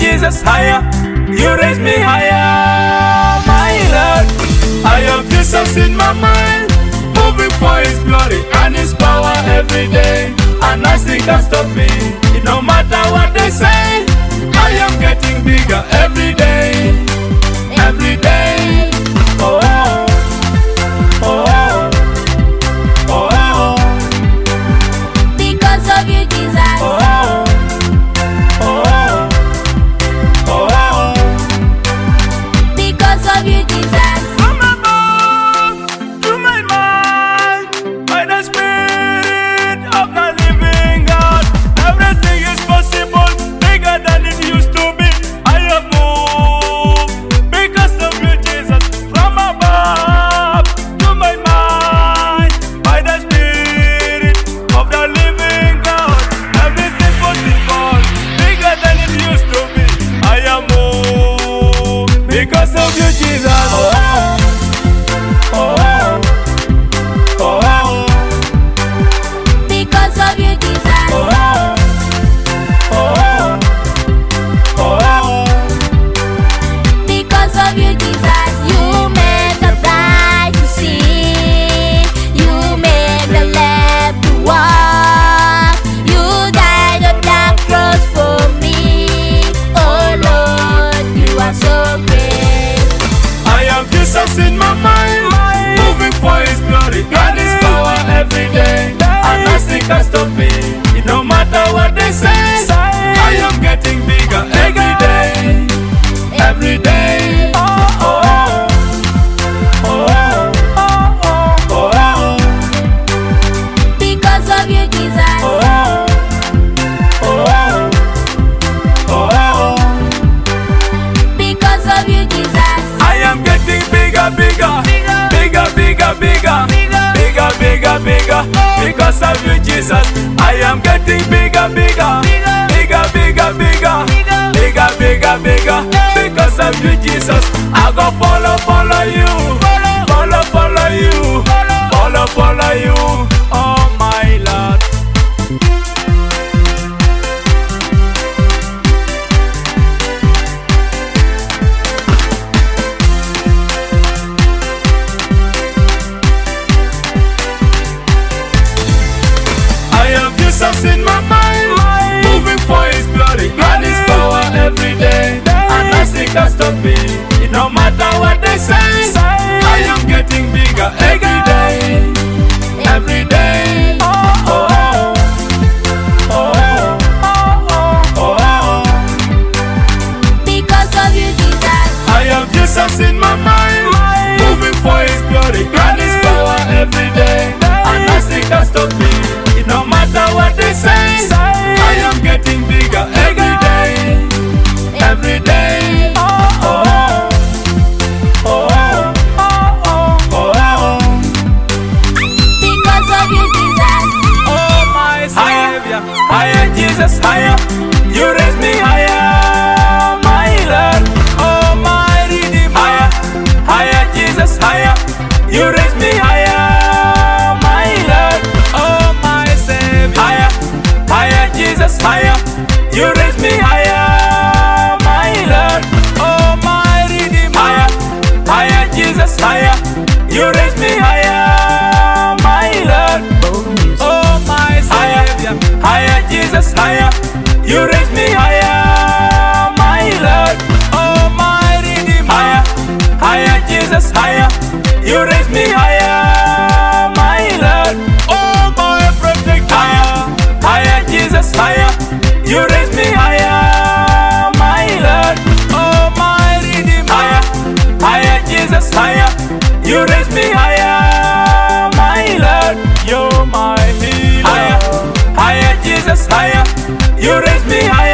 Jesus, higher. You raise me higher, my Lord. I have Jesus in my mind, moving for His glory and His power every day, and nothing can stop me. No matter what they say, I am getting bigger every day, every day. Oh, oh, oh, oh, oh, Because of you, Jesus. oh, oh, oh, oh. Because of you, Jesus. From above to my mind, by the Spirit of the living God, everything is possible, bigger than it used to be. I have moved because of you, Jesus. From above to my mind, by the Spirit of the living God, everything possible, bigger than it used to be. I have moved because of you, Jesus. Oh, oh, oh, oh, Because of you, Jesus. oh, oh, oh. Because of you, Jesus. You made the blind to see. You made the lame to walk. You died on that cross for me. Oh Lord, you are so great. I have Jesus in my mind, moving for His glory and His power every day, and nothing can stop me. No matter what they say, I am getting bigger every day, every day. Oh, oh, oh, oh, oh, oh. Because of you, Jesus. Oh, oh, oh, Because of you, Jesus. I am getting bigger, bigger, bigger, bigger, bigger, bigger, bigger, bigger. Because of you, Jesus. I am getting bigger, bigger, bigger, bigger, bigger, bigger, bigger, bigger. Because of you, Jesus. I go follow, follow you, follow, follow you, follow, follow you. Oh my Lord. I have Jesus in my mind, moving for His glory and His power every day, and nothing can stop me. No matter what they say, I am getting bigger every day, every day. Oh, oh, oh, oh, oh, oh. Because of you, Jesus. I have Jesus in my mind, moving for His glory and His power every day, and nothing can stop me. No matter what they say, I am getting bigger every day, every day. Oh, oh, oh, oh, oh, oh. Because of you, Jesus. Oh my Savior, higher Jesus, higher. You raise me higher, my Lord. Oh my Redeemer, higher, higher Jesus, higher. You raise me higher, my Lord. Oh my Savior, higher, higher Jesus, higher. You raise me higher, my Lord. Oh my Redeemer, higher, higher Jesus, higher. You raise me higher, my Lord. Oh my Savior, higher Jesus, higher. You raise me higher, my Lord. Oh my Redeemer, higher, higher Jesus, higher. You raise me higher, my Lord. Oh my protector, higher, higher Jesus, higher. You raise me higher, my Lord. Oh my Redeemer, higher, higher Jesus, higher. You raise me higher, my Lord. You're my healer, higher, higher Jesus, higher. You raise me higher.